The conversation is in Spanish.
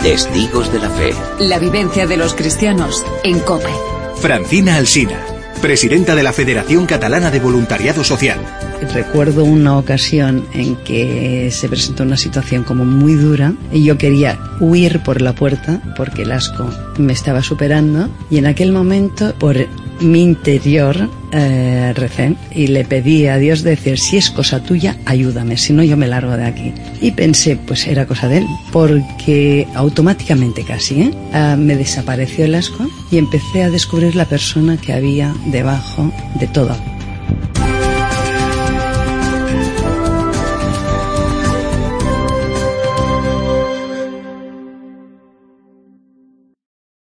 Testigos de la fe. La vivencia de los cristianos en COPE. Francina Alsina, presidenta de la Federación Catalana de Voluntariado Social. Recuerdo una ocasión en que se presentó una situación como muy dura y yo quería huir por la puerta porque el asco me estaba superando, y en aquel momento, por mi interior, recé y le pedí a Dios decir: si es cosa tuya, ayúdame, si no yo me largo de aquí. Y pensé, pues era cosa de él, porque automáticamente casi me desapareció el asco y empecé a descubrir la persona que había debajo de todo.